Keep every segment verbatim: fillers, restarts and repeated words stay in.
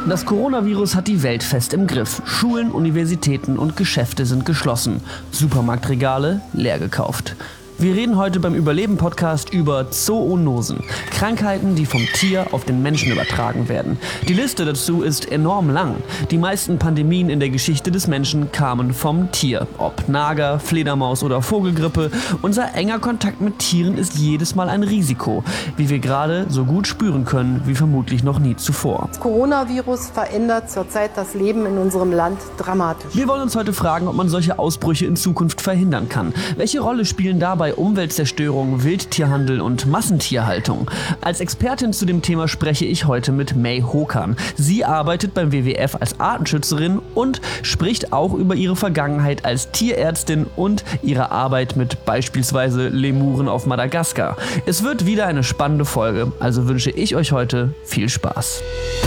Das Coronavirus hat die Welt fest im Griff. Schulen, Universitäten und Geschäfte sind geschlossen. Supermarktregale leer gekauft. Wir reden heute beim Überleben-Podcast über Zoonosen. Krankheiten, die vom Tier auf den Menschen übertragen werden. Die Liste dazu ist enorm lang. Die meisten Pandemien in der Geschichte des Menschen kamen vom Tier. Ob Nager, Fledermaus oder Vogelgrippe, unser enger Kontakt mit Tieren ist jedes Mal ein Risiko. Wie wir gerade so gut spüren können, wie vermutlich noch nie zuvor. Das Coronavirus verändert zurzeit das Leben in unserem Land dramatisch. Wir wollen uns heute fragen, ob man solche Ausbrüche in Zukunft verhindern kann. Welche Rolle spielen dabei Umweltzerstörung, Wildtierhandel und Massentierhaltung? Als Expertin zu dem Thema spreche ich heute mit May Hokan. Sie arbeitet beim W W F als Artenschützerin und spricht auch über ihre Vergangenheit als Tierärztin und ihre Arbeit mit beispielsweise Lemuren auf Madagaskar. Es wird wieder eine spannende Folge, also wünsche ich euch heute viel Spaß.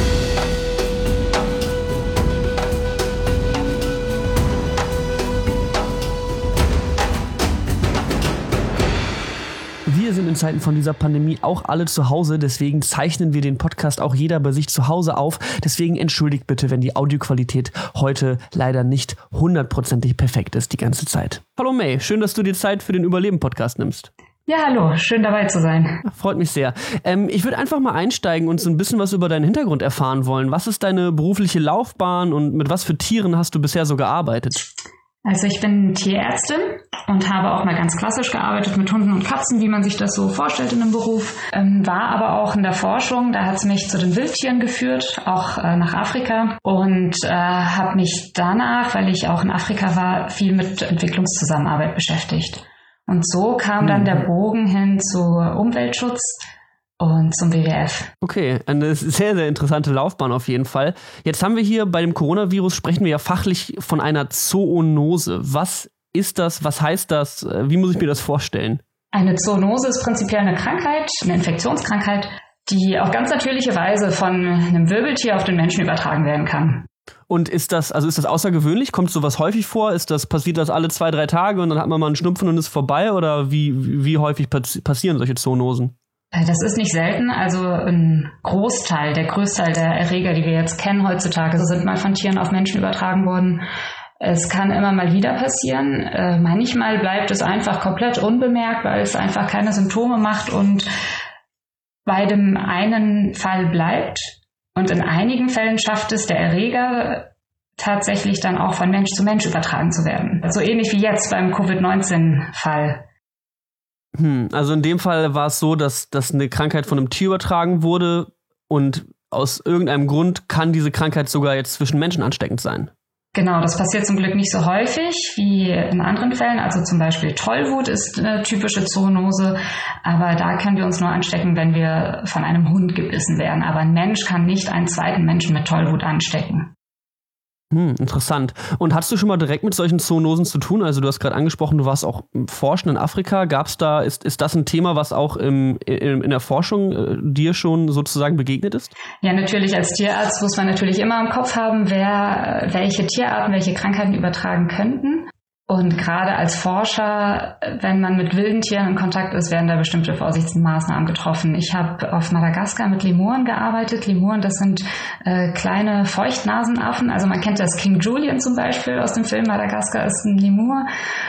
Wir sind in Zeiten von dieser Pandemie auch alle zu Hause, deswegen zeichnen wir den Podcast auch jeder bei sich zu Hause auf. Deswegen entschuldigt bitte, wenn die Audioqualität heute leider nicht hundertprozentig perfekt ist die ganze Zeit. Hallo May, schön, dass du dir Zeit für den Überleben-Podcast nimmst. Ja, hallo, schön dabei zu sein. Freut mich sehr. Ähm, ich würde einfach mal einsteigen und so ein bisschen was über deinen Hintergrund erfahren wollen. Was ist deine berufliche Laufbahn und mit was für Tieren hast du bisher so gearbeitet? Also ich bin Tierärztin und habe auch mal ganz klassisch gearbeitet mit Hunden und Katzen, wie man sich das so vorstellt in einem Beruf. Ähm, war aber auch in der Forschung, da hat es mich zu den Wildtieren geführt, auch äh, nach Afrika. Und äh, habe mich danach, weil ich auch in Afrika war, viel mit Entwicklungszusammenarbeit beschäftigt. Und so kam dann der Bogen hin zu Umweltschutz und zum W W F. Okay, eine sehr, sehr interessante Laufbahn auf jeden Fall. Jetzt haben wir hier bei dem Coronavirus, sprechen wir ja fachlich von einer Zoonose. Was ist das? Was heißt das? Wie muss ich mir das vorstellen? Eine Zoonose ist prinzipiell eine Krankheit, eine Infektionskrankheit, die auf ganz natürliche Weise von einem Wirbeltier auf den Menschen übertragen werden kann. Und ist das, also ist das außergewöhnlich? Kommt sowas häufig vor? Ist das, passiert das alle zwei, drei Tage und dann hat man mal einen Schnupfen und ist vorbei? Oder wie, wie häufig passieren solche Zoonosen? Das ist nicht selten. Also ein Großteil, der Größteil der Erreger, die wir jetzt kennen heutzutage, sind mal von Tieren auf Menschen übertragen worden. Es kann immer mal wieder passieren. Äh, manchmal bleibt es einfach komplett unbemerkt, weil es einfach keine Symptome macht und bei dem einen Fall bleibt. Und in einigen Fällen schafft es der Erreger tatsächlich dann auch von Mensch zu Mensch übertragen zu werden. So ähnlich wie jetzt beim Covid neunzehn Fall. Hm, also in dem Fall war es so, dass, dass eine Krankheit von einem Tier übertragen wurde und aus irgendeinem Grund kann diese Krankheit sogar jetzt zwischen Menschen ansteckend sein. Genau, das passiert zum Glück nicht so häufig wie in anderen Fällen. Also zum Beispiel Tollwut ist eine typische Zoonose, aber da können wir uns nur anstecken, wenn wir von einem Hund gebissen werden. Aber ein Mensch kann nicht einen zweiten Menschen mit Tollwut anstecken. Hm, interessant. Und hattest du schon mal direkt mit solchen Zoonosen zu tun? Also du hast gerade angesprochen, du warst auch forschen in Afrika. Gab's da, ist, ist das ein Thema, was auch im, in, in der Forschung äh, dir schon sozusagen begegnet ist? Ja, natürlich. Als Tierarzt muss man natürlich immer im Kopf haben, wer welche Tierarten, welche Krankheiten übertragen könnten. Und gerade als Forscher, wenn man mit wilden Tieren in Kontakt ist, werden da bestimmte Vorsichtsmaßnahmen getroffen. Ich habe auf Madagaskar mit Lemuren gearbeitet. Lemuren, das sind äh, kleine Feuchtnasenaffen. Also man kennt das King Julian zum Beispiel aus dem Film Madagaskar ist ein Lemur.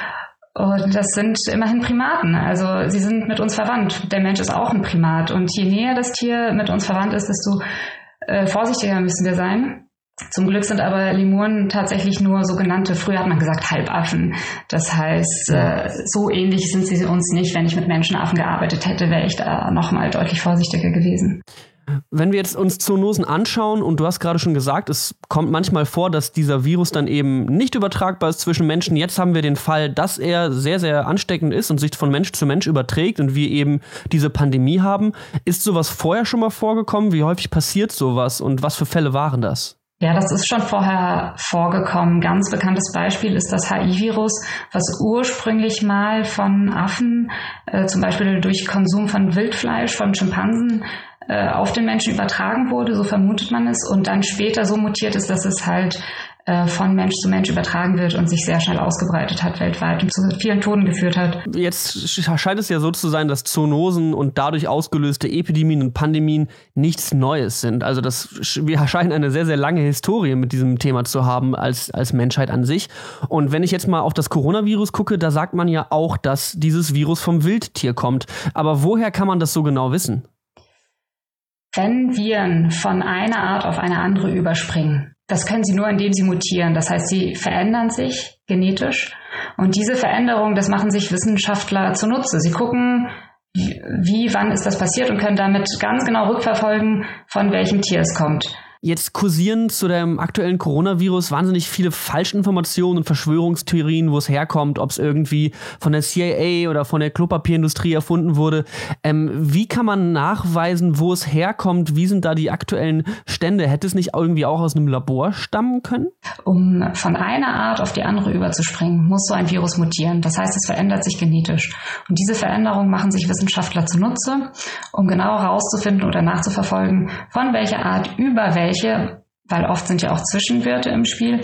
Und das sind immerhin Primaten. Also sie sind mit uns verwandt. Der Mensch ist auch ein Primat. Und je näher das Tier mit uns verwandt ist, desto äh, vorsichtiger müssen wir sein. Zum Glück sind aber Lemuren tatsächlich nur sogenannte, früher hat man gesagt, Halbaffen. Das heißt, äh, so ähnlich sind sie uns nicht. Wenn ich mit Menschenaffen gearbeitet hätte, wäre ich da nochmal deutlich vorsichtiger gewesen. Wenn wir jetzt uns Zoonosen anschauen, und du hast gerade schon gesagt, es kommt manchmal vor, dass dieser Virus dann eben nicht übertragbar ist zwischen Menschen. Jetzt haben wir den Fall, dass er sehr, sehr ansteckend ist und sich von Mensch zu Mensch überträgt und wir eben diese Pandemie haben. Ist sowas vorher schon mal vorgekommen? Wie häufig passiert sowas und was für Fälle waren das? Ja, das ist schon vorher vorgekommen. Ganz bekanntes Beispiel ist das H I-Virus, was ursprünglich mal von Affen, äh, zum Beispiel durch Konsum von Wildfleisch, von Schimpansen, äh, auf den Menschen übertragen wurde, so vermutet man es, und dann später so mutiert ist, dass es halt von Mensch zu Mensch übertragen wird und sich sehr schnell ausgebreitet hat weltweit und zu vielen Toten geführt hat. Jetzt scheint es ja so zu sein, dass Zoonosen und dadurch ausgelöste Epidemien und Pandemien nichts Neues sind. Also das, wir scheinen eine sehr, sehr lange Historie mit diesem Thema zu haben als, als Menschheit an sich. Und wenn ich jetzt mal auf das Coronavirus gucke, da sagt man ja auch, dass dieses Virus vom Wildtier kommt. Aber woher kann man das so genau wissen? Wenn Viren von einer Art auf eine andere überspringen, das können sie nur, indem sie mutieren. Das heißt, sie verändern sich genetisch. Und diese Veränderung, das machen sich Wissenschaftler zunutze. Sie gucken, wie, wann ist das passiert und können damit ganz genau rückverfolgen, von welchem Tier es kommt. Jetzt kursieren zu dem aktuellen Coronavirus wahnsinnig viele Falschinformationen und Verschwörungstheorien, wo es herkommt, ob es irgendwie von der C I A oder von der Klopapierindustrie erfunden wurde. Ähm, wie kann man nachweisen, wo es herkommt? Wie sind da die aktuellen Stände? Hätte es nicht irgendwie auch aus einem Labor stammen können? Um von einer Art auf die andere überzuspringen, muss so ein Virus mutieren. Das heißt, es verändert sich genetisch. Und diese Veränderungen machen sich Wissenschaftler zunutze, um genau herauszufinden oder nachzuverfolgen, von welcher Art über welche Welche, weil oft sind ja auch Zwischenwirte im Spiel,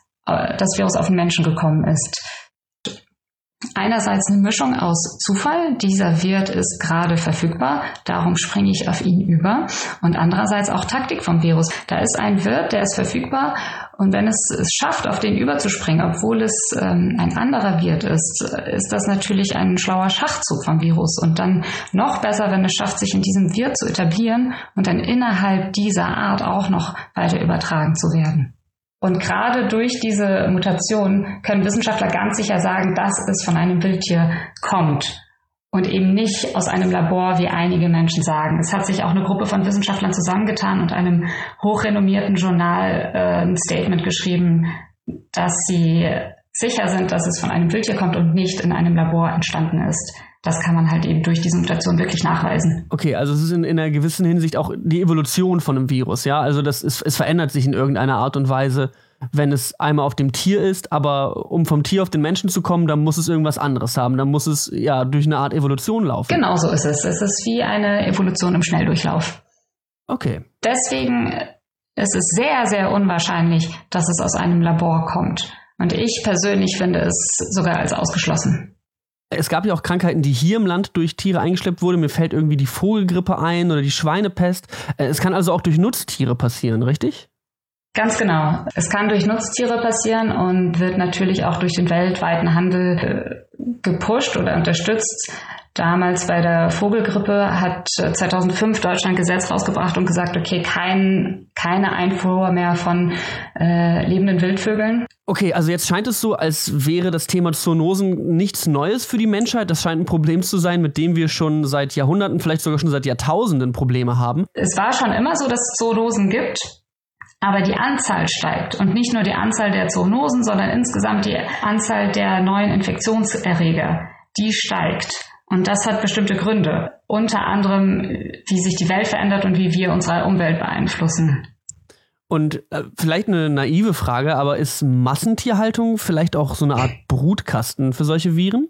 das Virus auf den Menschen gekommen ist. Einerseits eine Mischung aus Zufall, dieser Wirt ist gerade verfügbar, darum springe ich auf ihn über. Und andererseits auch Taktik vom Virus. Da ist ein Wirt, der ist verfügbar und wenn es es schafft, auf den überzuspringen, obwohl es ähm, ein anderer Wirt ist, ist das natürlich ein schlauer Schachzug vom Virus. Und dann noch besser, wenn es schafft, sich in diesem Wirt zu etablieren und dann innerhalb dieser Art auch noch weiter übertragen zu werden. Und gerade durch diese Mutation können Wissenschaftler ganz sicher sagen, dass es von einem Wildtier kommt und eben nicht aus einem Labor, wie einige Menschen sagen. Es hat sich auch eine Gruppe von Wissenschaftlern zusammengetan und einem hochrenommierten Journal äh, ein Statement geschrieben, dass sie sicher sind, dass es von einem Wildtier kommt und nicht in einem Labor entstanden ist. Das kann man halt eben durch diese Mutation wirklich nachweisen. Okay, also es ist in, in einer gewissen Hinsicht auch die Evolution von einem Virus, ja? Also das ist, es verändert sich in irgendeiner Art und Weise, wenn es einmal auf dem Tier ist, aber um vom Tier auf den Menschen zu kommen, dann muss es irgendwas anderes haben. Dann muss es ja durch eine Art Evolution laufen. Genau so ist es. Es ist wie eine Evolution im Schnelldurchlauf. Okay. Deswegen ist es sehr, sehr unwahrscheinlich, dass es aus einem Labor kommt. Und ich persönlich finde es sogar als ausgeschlossen. Es gab ja auch Krankheiten, die hier im Land durch Tiere eingeschleppt wurden. Mir fällt irgendwie die Vogelgrippe ein oder die Schweinepest. Es kann also auch durch Nutztiere passieren, richtig? Ganz genau. Es kann durch Nutztiere passieren und wird natürlich auch durch den weltweiten Handel gepusht oder unterstützt. Damals bei der Vogelgrippe hat zweitausendfünf Deutschland ein Gesetz rausgebracht und gesagt, okay, kein, keine Einfuhr mehr von äh, lebenden Wildvögeln. Okay, also jetzt scheint es so, als wäre das Thema Zoonosen nichts Neues für die Menschheit. Das scheint ein Problem zu sein, mit dem wir schon seit Jahrhunderten, vielleicht sogar schon seit Jahrtausenden Probleme haben. Es war schon immer so, dass es Zoonosen gibt, aber die Anzahl steigt. Und nicht nur die Anzahl der Zoonosen, sondern insgesamt die Anzahl der neuen Infektionserreger, die steigt. Und das hat bestimmte Gründe. Unter anderem, wie sich die Welt verändert und wie wir unsere Umwelt beeinflussen. Und äh, vielleicht eine naive Frage, aber ist Massentierhaltung vielleicht auch so eine Art Brutkasten für solche Viren?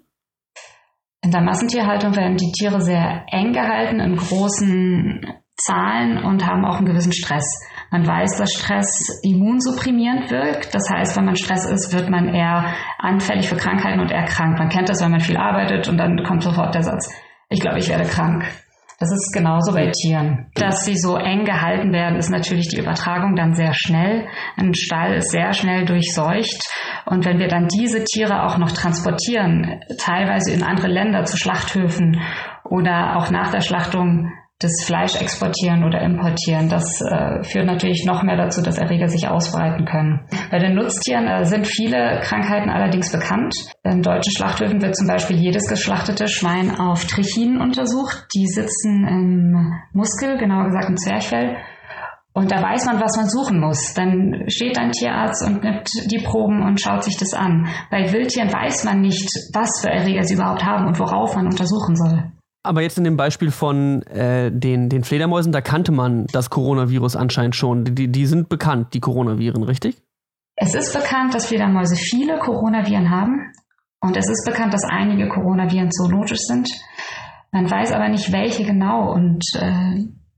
In der Massentierhaltung werden die Tiere sehr eng gehalten, in großen Zahlen und haben auch einen gewissen Stress. Man weiß, dass Stress immunsupprimierend wirkt. Das heißt, wenn man Stress ist, wird man eher anfällig für Krankheiten und eher krank. Man kennt das, wenn man viel arbeitet und dann kommt sofort der Satz, ich glaube, ich werde krank. Das ist genauso bei Tieren. Dass sie so eng gehalten werden, ist natürlich die Übertragung dann sehr schnell. Ein Stall ist sehr schnell durchseucht. Und wenn wir dann diese Tiere auch noch transportieren, teilweise in andere Länder zu Schlachthöfen oder auch nach der Schlachtung das Fleisch exportieren oder importieren, das äh, führt natürlich noch mehr dazu, dass Erreger sich ausbreiten können. Bei den Nutztieren äh, sind viele Krankheiten allerdings bekannt. In deutschen Schlachthöfen wird zum Beispiel jedes geschlachtete Schwein auf Trichinen untersucht. Die sitzen im Muskel, genauer gesagt im Zwerchfell. Und da weiß man, was man suchen muss. Dann steht ein Tierarzt und nimmt die Proben und schaut sich das an. Bei Wildtieren weiß man nicht, was für Erreger sie überhaupt haben und worauf man untersuchen soll. Aber jetzt in dem Beispiel von äh, den, den Fledermäusen, da kannte man das Coronavirus anscheinend schon. Die, die sind bekannt, die Coronaviren, richtig? Es ist bekannt, dass Fledermäuse viele Coronaviren haben. Und es ist bekannt, dass einige Coronaviren zoonotisch sind. Man weiß aber nicht, welche genau. Und äh,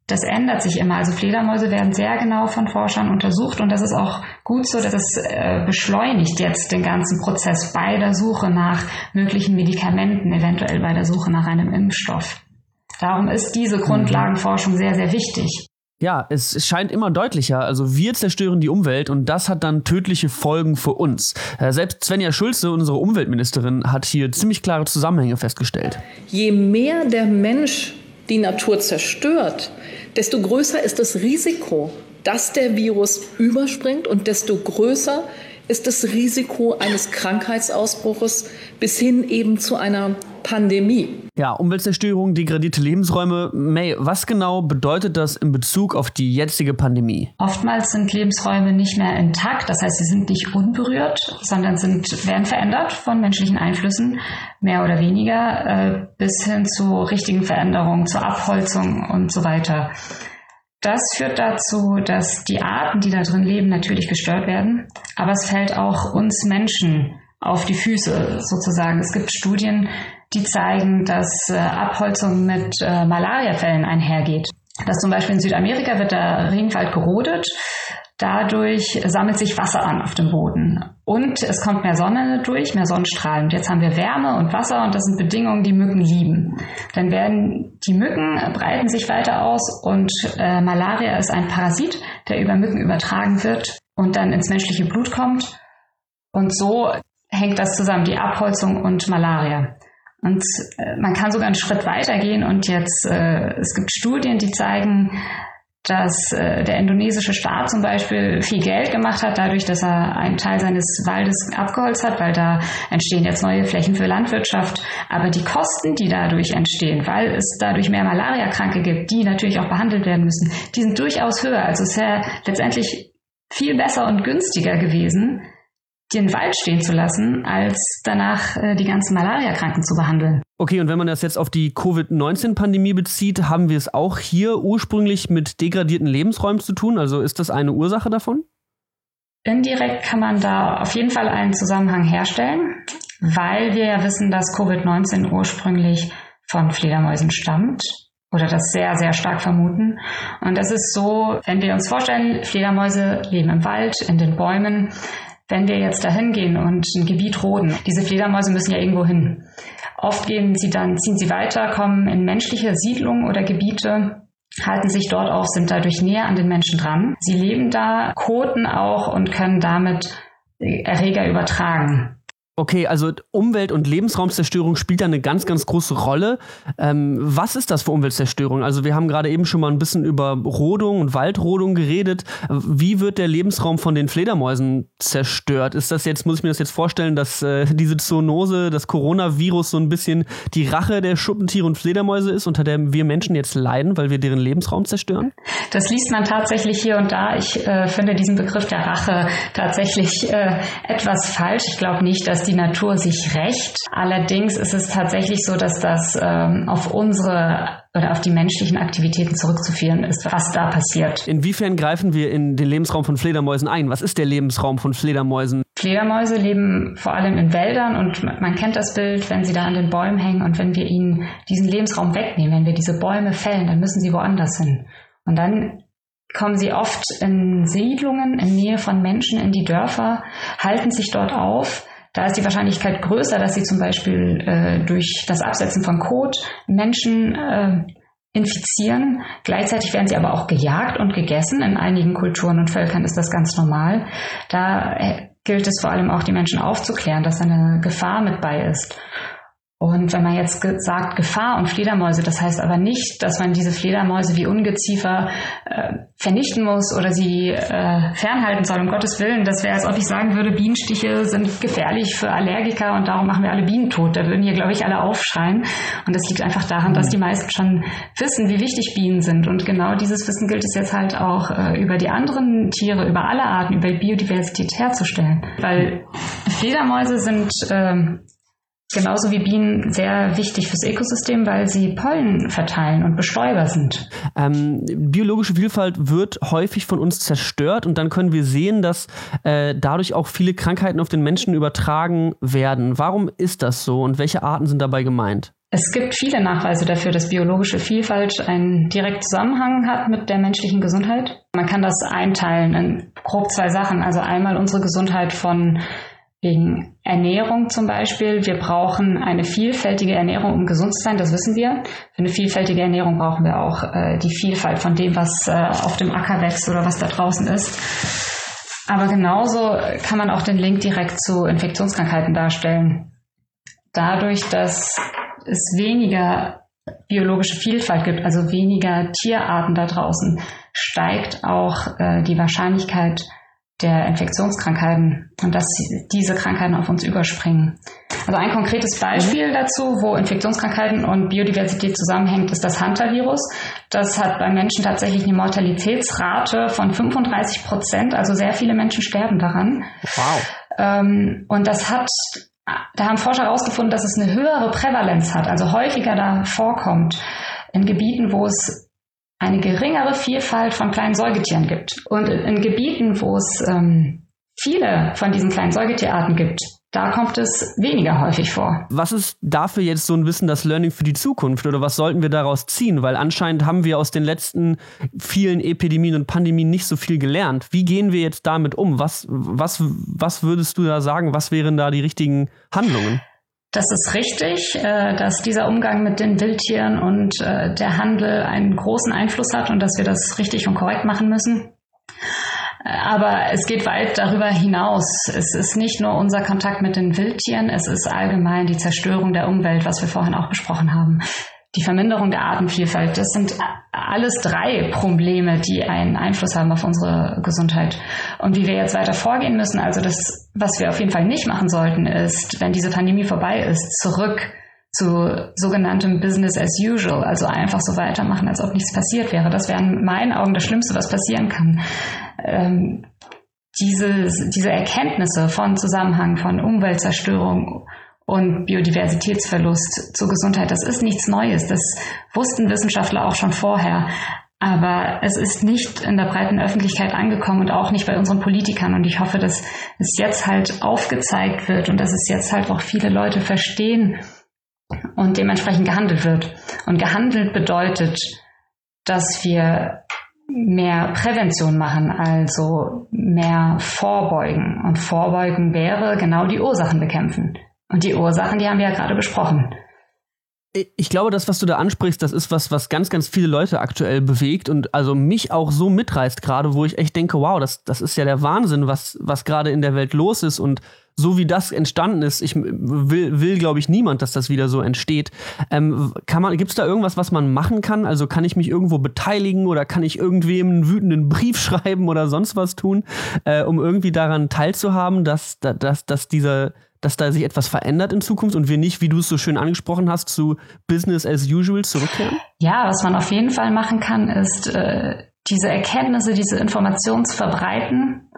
Das ändert sich immer. Also Fledermäuse werden sehr genau von Forschern untersucht und das ist auch gut so, dass es äh, beschleunigt jetzt den ganzen Prozess bei der Suche nach möglichen Medikamenten, eventuell bei der Suche nach einem Impfstoff. Darum ist diese Grundlagenforschung sehr, sehr wichtig. Ja, es, es scheint immer deutlicher. Also wir zerstören die Umwelt und das hat dann tödliche Folgen für uns. Äh, selbst Svenja Schulze, unsere Umweltministerin, hat hier ziemlich klare Zusammenhänge festgestellt. Je mehr der Mensch die Natur zerstört, desto größer ist das Risiko, dass der Virus überspringt und desto größer ist das Risiko eines Krankheitsausbruches bis hin eben zu einer Pandemie. Ja, Umweltzerstörung, degradierte Lebensräume. May, was genau bedeutet das in Bezug auf die jetzige Pandemie? Oftmals sind Lebensräume nicht mehr intakt, das heißt, sie sind nicht unberührt, sondern sind, werden verändert von menschlichen Einflüssen, mehr oder weniger, äh, bis hin zu richtigen Veränderungen, zur Abholzung und so weiter. Das führt dazu, dass die Arten, die da drin leben, natürlich gestört werden, aber es fällt auch uns Menschen auf die Füße sozusagen. Es gibt Studien, die zeigen, dass äh, Abholzung mit äh, Malariafällen einhergeht. Dass zum Beispiel in Südamerika wird der Regenwald gerodet, dadurch sammelt sich Wasser an auf dem Boden und es kommt mehr Sonne durch, mehr Sonnenstrahlen. Und jetzt haben wir Wärme und Wasser und das sind Bedingungen, die Mücken lieben. Dann werden die Mücken, breiten sich weiter aus und äh, Malaria ist ein Parasit, der über Mücken übertragen wird und dann ins menschliche Blut kommt. Und so hängt das zusammen, die Abholzung und Malaria. Und äh, man kann sogar einen Schritt weiter gehen und jetzt, äh, es gibt Studien, die zeigen, dass äh, der indonesische Staat zum Beispiel viel Geld gemacht hat, dadurch, dass er einen Teil seines Waldes abgeholzt hat, weil da entstehen jetzt neue Flächen für Landwirtschaft. Aber die Kosten, die dadurch entstehen, weil es dadurch mehr Malariakranke gibt, die natürlich auch behandelt werden müssen, die sind durchaus höher. Also es wäre letztendlich viel besser und günstiger gewesen, den Wald stehen zu lassen, als danach äh, die ganzen Malariakranken zu behandeln. Okay, und wenn man das jetzt auf die Covid neunzehn Pandemie bezieht, haben wir es auch hier ursprünglich mit degradierten Lebensräumen zu tun? Also ist das eine Ursache davon? Indirekt kann man da auf jeden Fall einen Zusammenhang herstellen, weil wir ja wissen, dass Covid neunzehn ursprünglich von Fledermäusen stammt. Oder das sehr, sehr stark vermuten. Und das ist so, wenn wir uns vorstellen, Fledermäuse leben im Wald, in den Bäumen. Wenn wir jetzt dahin gehen und ein Gebiet roden, diese Fledermäuse müssen ja irgendwo hin. Oft gehen sie dann, ziehen sie weiter, kommen in menschliche Siedlungen oder Gebiete, halten sich dort auf, sind dadurch näher an den Menschen dran. Sie leben da, koten auch und können damit Erreger übertragen. Okay, also Umwelt- und Lebensraumzerstörung spielt da eine ganz, ganz große Rolle. Ähm, was ist das für Umweltzerstörung? Also wir haben gerade eben schon mal ein bisschen über Rodung und Waldrodung geredet. Wie wird der Lebensraum von den Fledermäusen zerstört? Ist das jetzt, muss ich mir das jetzt vorstellen, dass äh, diese Zoonose, das Coronavirus so ein bisschen die Rache der Schuppentiere und Fledermäuse ist, unter der wir Menschen jetzt leiden, weil wir deren Lebensraum zerstören? Das liest man tatsächlich hier und da. Ich äh, finde diesen Begriff der Rache tatsächlich äh, etwas falsch. Ich glaube nicht, dass die Natur sich rächt. Allerdings ist es tatsächlich so, dass das ähm, auf unsere oder auf die menschlichen Aktivitäten zurückzuführen ist, was da passiert. Inwiefern greifen wir in den Lebensraum von Fledermäusen ein? Was ist der Lebensraum von Fledermäusen? Fledermäuse leben vor allem in Wäldern und man kennt das Bild, wenn sie da an den Bäumen hängen und wenn wir ihnen diesen Lebensraum wegnehmen, wenn wir diese Bäume fällen, dann müssen sie woanders hin. Und dann kommen sie oft in Siedlungen in Nähe von Menschen in die Dörfer, halten sich dort auf. Da ist die Wahrscheinlichkeit größer, dass sie zum Beispiel äh, durch das Absetzen von Kot Menschen äh, infizieren. Gleichzeitig werden sie aber auch gejagt und gegessen. In einigen Kulturen und Völkern ist das ganz normal. Da äh, gilt es vor allem auch, die Menschen aufzuklären, dass eine Gefahr mit bei ist. Und wenn man jetzt ge- sagt Gefahr und Fledermäuse, das heißt aber nicht, dass man diese Fledermäuse wie Ungeziefer äh, vernichten muss oder sie äh, fernhalten soll, um Gottes Willen. Das wäre, als ob ich sagen würde, Bienenstiche sind gefährlich für Allergiker und darum machen wir alle Bienen tot. Da würden hier, glaube ich, alle aufschreien. Und das liegt einfach daran, dass die meisten schon wissen, wie wichtig Bienen sind. Und genau dieses Wissen gilt es jetzt halt auch äh, über die anderen Tiere, über alle Arten, über Biodiversität herzustellen. Weil Fledermäuse sind äh, genauso wie Bienen sehr wichtig fürs Ökosystem, weil sie Pollen verteilen und Bestäuber sind. Ähm, biologische Vielfalt wird häufig von uns zerstört und dann können wir sehen, dass äh, dadurch auch viele Krankheiten auf den Menschen übertragen werden. Warum ist das so und welche Arten sind dabei gemeint? Es gibt viele Nachweise dafür, dass biologische Vielfalt einen direkten Zusammenhang hat mit der menschlichen Gesundheit. Man kann das einteilen in grob zwei Sachen. Also einmal unsere Gesundheit von wegen Ernährung zum Beispiel. Wir brauchen eine vielfältige Ernährung, um gesund zu sein, das wissen wir. Für eine vielfältige Ernährung brauchen wir auch äh, die Vielfalt von dem, was äh, auf dem Acker wächst oder was da draußen ist. Aber genauso kann man auch den Link direkt zu Infektionskrankheiten darstellen. Dadurch, dass es weniger biologische Vielfalt gibt, also weniger Tierarten da draußen, steigt auch äh, die Wahrscheinlichkeit der Infektionskrankheiten und dass diese Krankheiten auf uns überspringen. Also ein konkretes Beispiel dazu, wo Infektionskrankheiten und Biodiversität zusammenhängt, ist das Hunter-Virus. Das hat bei Menschen tatsächlich eine Mortalitätsrate von fünfunddreißig Prozent, also sehr viele Menschen sterben daran. Wow. Ähm, und das hat Da haben Forscher herausgefunden, dass es eine höhere Prävalenz hat, also häufiger da vorkommt in Gebieten, wo es eine geringere Vielfalt von kleinen Säugetieren gibt. Und in Gebieten, wo es ähm, viele von diesen kleinen Säugetierarten gibt, da kommt es weniger häufig vor. Was ist dafür jetzt so ein Wissen, das Learning für die Zukunft? Oder was sollten wir daraus ziehen? Weil anscheinend haben wir aus den letzten vielen Epidemien und Pandemien nicht so viel gelernt. Wie gehen wir jetzt damit um? Was, was, was würdest du da sagen? Was wären da die richtigen Handlungen? Das ist richtig, dass dieser Umgang mit den Wildtieren und der Handel einen großen Einfluss hat und dass wir das richtig und korrekt machen müssen. Aber es geht weit darüber hinaus. Es ist nicht nur unser Kontakt mit den Wildtieren, es ist allgemein die Zerstörung der Umwelt, was wir vorhin auch besprochen haben. Die Verminderung der Artenvielfalt, das sind alles drei Probleme, die einen Einfluss haben auf unsere Gesundheit. Und wie wir jetzt weiter vorgehen müssen, also das, was wir auf jeden Fall nicht machen sollten, ist, wenn diese Pandemie vorbei ist, zurück zu sogenanntem Business as usual, also einfach so weitermachen, als ob nichts passiert wäre. Das wäre in meinen Augen das Schlimmste, was passieren kann. Ähm, diese, diese Erkenntnisse von Zusammenhang, von Umweltzerstörung und Biodiversitätsverlust zur Gesundheit, das ist nichts Neues. Das wussten Wissenschaftler auch schon vorher. Aber es ist nicht in der breiten Öffentlichkeit angekommen und auch nicht bei unseren Politikern. Und ich hoffe, dass es jetzt halt aufgezeigt wird und dass es jetzt halt auch viele Leute verstehen und dementsprechend gehandelt wird. Und gehandelt bedeutet, dass wir mehr Prävention machen, also mehr vorbeugen. Und vorbeugen wäre genau die Ursachen bekämpfen. Und die Ursachen, die haben wir ja gerade besprochen. Ich glaube, das, was du da ansprichst, das ist was, was ganz, ganz viele Leute aktuell bewegt und also mich auch so mitreißt gerade, wo ich echt denke, wow, das, das ist ja der Wahnsinn, was, was gerade in der Welt los ist und so wie das entstanden ist, ich will, will glaube ich, niemand, dass das wieder so entsteht. Ähm, kann man, gibt's da irgendwas, was man machen kann? Also kann ich mich irgendwo beteiligen oder kann ich irgendwem einen wütenden Brief schreiben oder sonst was tun, äh, um irgendwie daran teilzuhaben, dass, dass, dass dieser dass da sich etwas verändert in Zukunft und wir nicht, wie du es so schön angesprochen hast, zu Business as usual zurückkehren? Ja, was man auf jeden Fall machen kann, ist äh, diese Erkenntnisse, diese Informationen zu verbreiten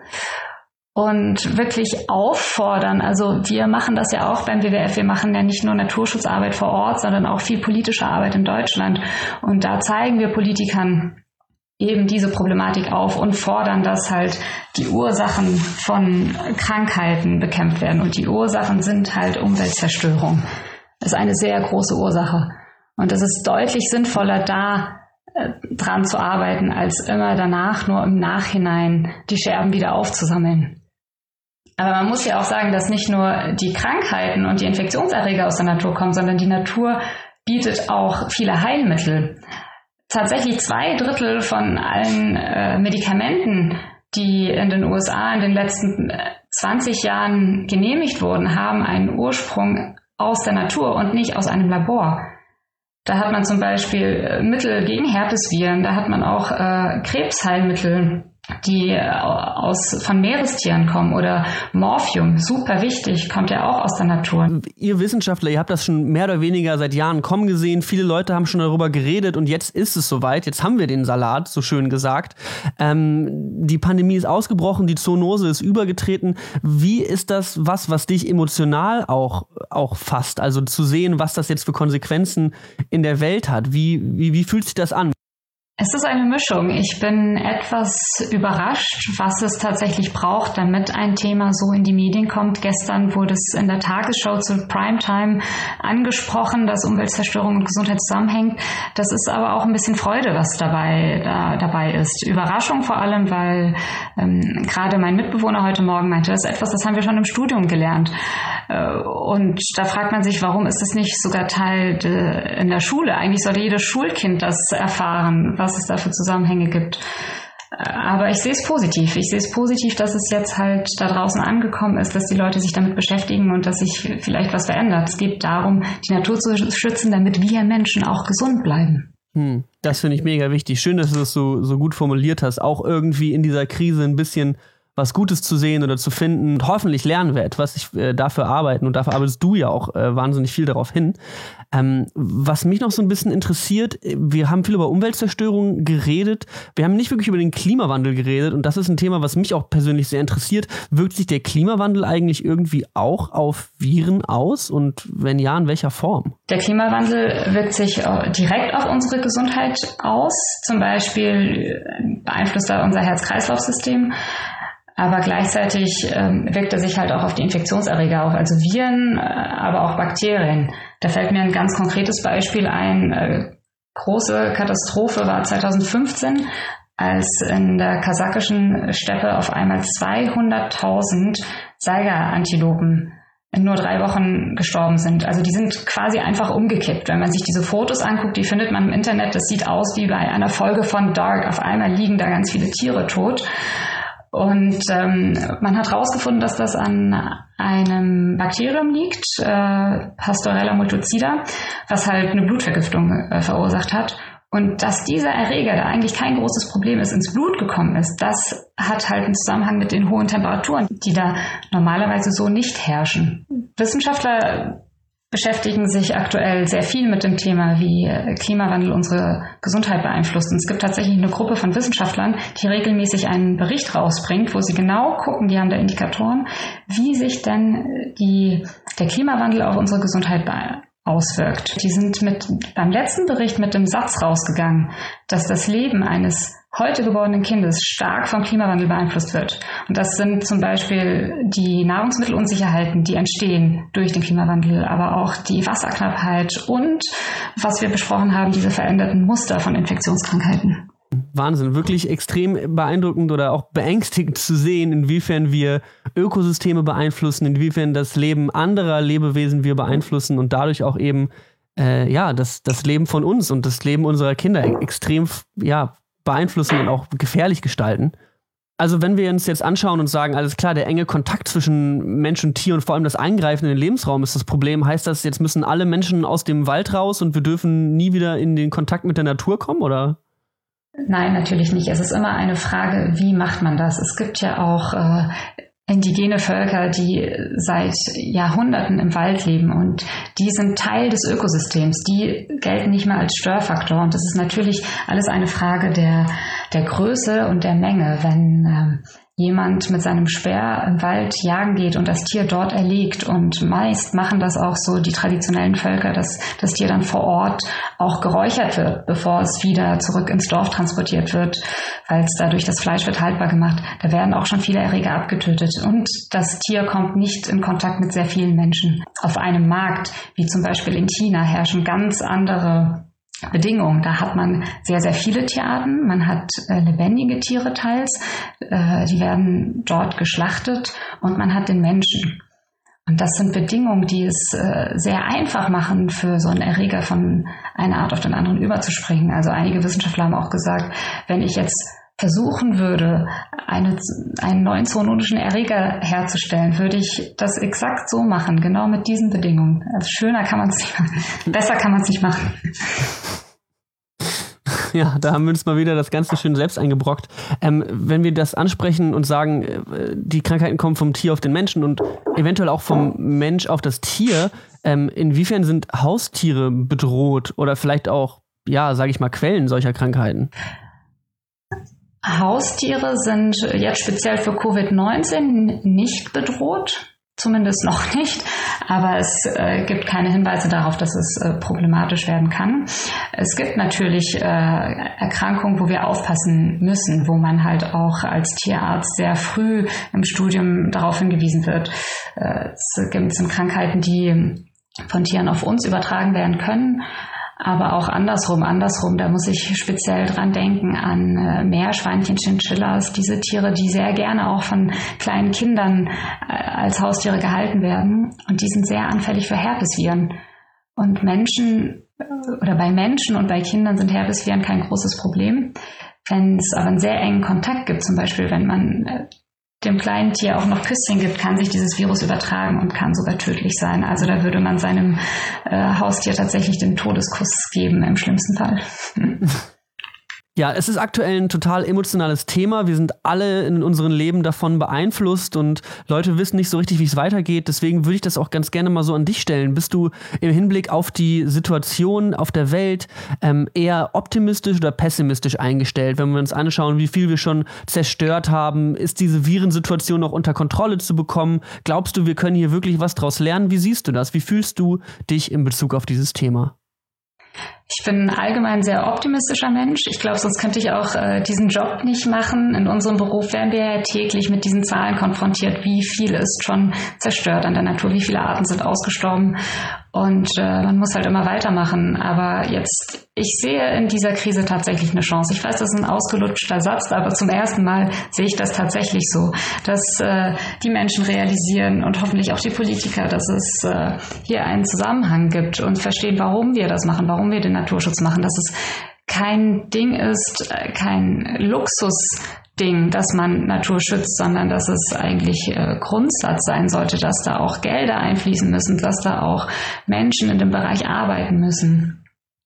und wirklich auffordern. Also wir machen das ja auch beim W W F. Wir machen ja nicht nur Naturschutzarbeit vor Ort, sondern auch viel politische Arbeit in Deutschland. Und da zeigen wir Politikern eben diese Problematik auf und fordern, dass halt die Ursachen von Krankheiten bekämpft werden. Und die Ursachen sind halt Umweltzerstörung. Das ist eine sehr große Ursache. Und es ist deutlich sinnvoller, da äh, dran zu arbeiten, als immer danach nur im Nachhinein die Scherben wieder aufzusammeln. Aber man muss ja auch sagen, dass nicht nur die Krankheiten und die Infektionserreger aus der Natur kommen, sondern die Natur bietet auch viele Heilmittel. Tatsächlich zwei Drittel von allen äh, Medikamenten, die in den U S A in den letzten äh, zwanzig Jahren genehmigt wurden, haben einen Ursprung aus der Natur und nicht aus einem Labor. Da hat man zum Beispiel äh, Mittel gegen Herpesviren, da hat man auch äh, Krebsheilmittel, die äh, aus, von Meerestieren kommen oder Morphium, super wichtig, kommt ja auch aus der Natur. Ihr Wissenschaftler, ihr habt das schon mehr oder weniger seit Jahren kommen gesehen, viele Leute haben schon darüber geredet und jetzt ist es soweit, jetzt haben wir den Salat, so schön gesagt. Ähm, die Pandemie ist ausgebrochen, die Zoonose ist übergetreten. Wie ist das was, was dich emotional auch, auch fasst? Also zu sehen, was das jetzt für Konsequenzen in der Welt hat. Wie, wie, wie fühlt sich das an? Es ist eine Mischung. Ich bin etwas überrascht, was es tatsächlich braucht, damit ein Thema so in die Medien kommt. Gestern wurde es in der Tagesschau zu Primetime angesprochen, dass Umweltzerstörung und Gesundheit zusammenhängt. Das ist aber auch ein bisschen Freude, was dabei, da, dabei ist. Überraschung vor allem, weil ähm, gerade mein Mitbewohner heute Morgen meinte, das ist etwas, das haben wir schon im Studium gelernt. Äh, und da fragt man sich, warum ist das nicht sogar Teil de, in der Schule? Eigentlich sollte jedes Schulkind das erfahren, was es da für Zusammenhänge gibt. Aber ich sehe es positiv. Ich sehe es positiv, dass es jetzt halt da draußen angekommen ist, dass die Leute sich damit beschäftigen und dass sich vielleicht was verändert. Es geht darum, die Natur zu schützen, damit wir Menschen auch gesund bleiben. Hm, das finde ich mega wichtig. Schön, dass du das so, so gut formuliert hast. Auch irgendwie in dieser Krise ein bisschen was Gutes zu sehen oder zu finden. Und hoffentlich lernen wir etwas, ich, äh, dafür arbeiten. Und dafür arbeitest du ja auch äh, wahnsinnig viel darauf hin. Ähm, was mich noch so ein bisschen interessiert, wir haben viel über Umweltzerstörung geredet. Wir haben nicht wirklich über den Klimawandel geredet. Und das ist ein Thema, was mich auch persönlich sehr interessiert. Wirkt sich der Klimawandel eigentlich irgendwie auch auf Viren aus? Und wenn ja, in welcher Form? Der Klimawandel wirkt sich direkt auf unsere Gesundheit aus. Zum Beispiel beeinflusst er unser Herz-Kreislauf-System. Aber gleichzeitig ähm, wirkt er sich halt auch auf die Infektionserreger auf, also Viren, äh, aber auch Bakterien. Da fällt mir ein ganz konkretes Beispiel ein. Äh, große Katastrophe war zwanzig fünfzehn, als in der kasachischen Steppe auf einmal zweihunderttausend Saiga-Antilopen in nur drei Wochen gestorben sind. Also die sind quasi einfach umgekippt. Wenn man sich diese Fotos anguckt, die findet man im Internet, das sieht aus wie bei einer Folge von Dark. Auf einmal liegen da ganz viele Tiere tot. Und ähm, man hat herausgefunden, dass das an einem Bakterium liegt, äh, Pastorella multocida, was halt eine Blutvergiftung äh, verursacht hat. Und dass dieser Erreger, der eigentlich kein großes Problem ist, ins Blut gekommen ist, das hat halt einen Zusammenhang mit den hohen Temperaturen, die da normalerweise so nicht herrschen. Wissenschaftler beschäftigen sich aktuell sehr viel mit dem Thema, wie Klimawandel unsere Gesundheit beeinflusst. Und es gibt tatsächlich eine Gruppe von Wissenschaftlern, die regelmäßig einen Bericht rausbringt, wo sie genau gucken, die haben da Indikatoren, wie sich denn die, der Klimawandel auf unsere Gesundheit beeinflusst. auswirkt. Die sind mit beim letzten Bericht mit dem Satz rausgegangen, dass das Leben eines heute geborenen Kindes stark vom Klimawandel beeinflusst wird. Und das sind zum Beispiel die Nahrungsmittelunsicherheiten, die entstehen durch den Klimawandel, aber auch die Wasserknappheit und, was wir besprochen haben, diese veränderten Muster von Infektionskrankheiten. Wahnsinn, wirklich extrem beeindruckend oder auch beängstigend zu sehen, inwiefern wir Ökosysteme beeinflussen, inwiefern das Leben anderer Lebewesen wir beeinflussen und dadurch auch eben äh, ja das, das Leben von uns und das Leben unserer Kinder extrem ja, beeinflussen und auch gefährlich gestalten. Also wenn wir uns jetzt anschauen und sagen, alles klar, der enge Kontakt zwischen Mensch und Tier und vor allem das Eingreifen in den Lebensraum ist das Problem, heißt das, jetzt müssen alle Menschen aus dem Wald raus und wir dürfen nie wieder in den Kontakt mit der Natur kommen, oder? Nein, natürlich nicht. Es ist immer eine Frage, wie macht man das? Es gibt ja auch äh, indigene Völker, die seit Jahrhunderten im Wald leben und die sind Teil des Ökosystems. Die gelten nicht mehr als Störfaktor. Und das ist natürlich alles eine Frage der, der Größe und der Menge. Wenn äh, jemand mit seinem Speer im Wald jagen geht und das Tier dort erlegt, und meist machen das auch so die traditionellen Völker, dass das Tier dann vor Ort auch geräuchert wird, bevor es wieder zurück ins Dorf transportiert wird, weil es dadurch das Fleisch wird haltbar gemacht. Da werden auch schon viele Erreger abgetötet und das Tier kommt nicht in Kontakt mit sehr vielen Menschen. Auf einem Markt, wie zum Beispiel in China, herrschen ganz andere Bedingungen. Da hat man sehr, sehr viele Tierarten. Man hat äh, lebendige Tiere teils. Äh, die werden dort geschlachtet und man hat den Menschen. Und das sind Bedingungen, die es äh, sehr einfach machen, für so einen Erreger von einer Art auf den anderen überzuspringen. Also einige Wissenschaftler haben auch gesagt, wenn ich jetzt versuchen würde, eine, einen neuen zoonotischen Erreger herzustellen, würde ich das exakt so machen, genau mit diesen Bedingungen. Also schöner kann man es nicht machen. Besser kann man es nicht machen. Ja, da haben wir uns mal wieder das Ganze schön selbst eingebrockt. Ähm, wenn wir das ansprechen und sagen, die Krankheiten kommen vom Tier auf den Menschen und eventuell auch vom Mensch auf das Tier, ähm, inwiefern sind Haustiere bedroht oder vielleicht auch, ja, sage ich mal, Quellen solcher Krankheiten? Haustiere sind jetzt speziell für Covid neunzehn nicht bedroht. zumindest noch nicht, aber es äh, gibt keine Hinweise darauf, dass es äh, problematisch werden kann. Es gibt natürlich äh, Erkrankungen, wo wir aufpassen müssen, wo man halt auch als Tierarzt sehr früh im Studium darauf hingewiesen wird. Äh, es gibt sind Krankheiten, die von Tieren auf uns übertragen werden können, aber auch andersrum, andersrum, da muss ich speziell dran denken an äh, Meerschweinchen, Chinchillas, diese Tiere, die sehr gerne auch von kleinen Kindern äh, als Haustiere gehalten werden. Und die sind sehr anfällig für Herpesviren. Und Menschen, äh, oder bei Menschen und bei Kindern sind Herpesviren kein großes Problem. Wenn es aber einen sehr engen Kontakt gibt, zum Beispiel wenn man äh, dem kleinen Tier auch noch Küsschen gibt, kann sich dieses Virus übertragen und kann sogar tödlich sein. Also da würde man seinem äh, Haustier tatsächlich den Todeskuss geben, im schlimmsten Fall. Ja, es ist aktuell ein total emotionales Thema. Wir sind alle in unserem Leben davon beeinflusst und Leute wissen nicht so richtig, wie es weitergeht. Deswegen würde ich das auch ganz gerne mal so an dich stellen. Bist du im Hinblick auf die Situation auf der Welt ähm, eher optimistisch oder pessimistisch eingestellt? Wenn wir uns anschauen, wie viel wir schon zerstört haben, ist diese Virensituation noch unter Kontrolle zu bekommen? Glaubst du, wir können hier wirklich was draus lernen? Wie siehst du das? Wie fühlst du dich in Bezug auf dieses Thema? Ich bin allgemein ein sehr optimistischer Mensch. Ich glaube, sonst könnte ich auch äh, diesen Job nicht machen. In unserem Beruf werden wir ja täglich mit diesen Zahlen konfrontiert. Wie viel ist schon zerstört an der Natur? Wie viele Arten sind ausgestorben? Und äh, man muss halt immer weitermachen. Aber jetzt, ich sehe in dieser Krise tatsächlich eine Chance. Ich weiß, das ist ein ausgelutschter Satz, aber zum ersten Mal sehe ich das tatsächlich so, dass äh, die Menschen realisieren und hoffentlich auch die Politiker, dass es äh, hier einen Zusammenhang gibt und verstehen, warum wir das machen, warum wir den Naturschutz machen, dass es kein Ding ist, äh, kein Luxusding, dass man Natur schützt, sondern dass es eigentlich äh, Grundsatz sein sollte, dass da auch Gelder einfließen müssen, dass da auch Menschen in dem Bereich arbeiten müssen.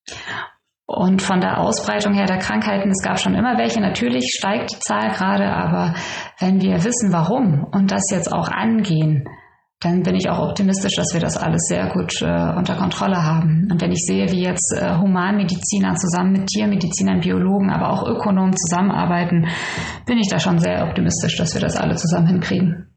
Und von der Ausbreitung her der Krankheiten, es gab schon immer welche, natürlich steigt die Zahl gerade, aber wenn wir wissen, warum und das jetzt auch angehen, dann bin ich auch optimistisch, dass wir das alles sehr gut äh, unter Kontrolle haben. Und wenn ich sehe, wie jetzt äh, Humanmediziner zusammen mit Tiermedizinern, Biologen, aber auch Ökonomen zusammenarbeiten, bin ich da schon sehr optimistisch, dass wir das alle zusammen hinkriegen.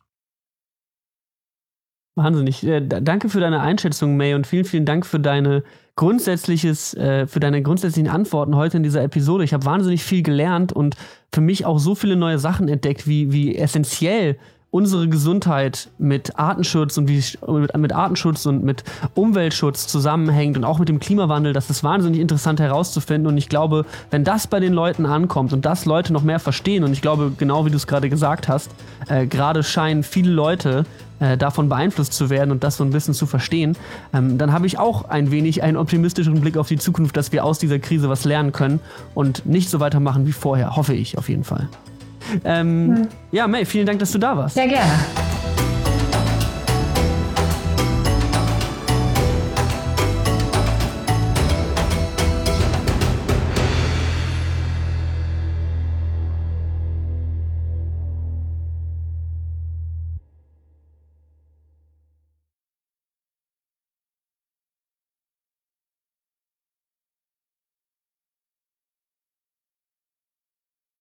Wahnsinnig. Äh, danke für deine Einschätzung, May, und vielen, vielen Dank für deine grundsätzliches, äh, für deine grundsätzlichen Antworten heute in dieser Episode. Ich habe wahnsinnig viel gelernt und für mich auch so viele neue Sachen entdeckt, wie, wie essentiell unsere Gesundheit mit Artenschutz und wie mit, mit Artenschutz und mit Umweltschutz zusammenhängt und auch mit dem Klimawandel. Das ist wahnsinnig interessant herauszufinden. Und ich glaube, wenn das bei den Leuten ankommt und das Leute noch mehr verstehen, und ich glaube, genau wie du es gerade gesagt hast, äh, gerade scheinen viele Leute äh, davon beeinflusst zu werden und das so ein bisschen zu verstehen, ähm, dann habe ich auch ein wenig einen optimistischeren Blick auf die Zukunft, dass wir aus dieser Krise was lernen können und nicht so weitermachen wie vorher, hoffe ich auf jeden Fall. Ähm, hm. Ja, May, vielen Dank, dass du da warst. Sehr gerne.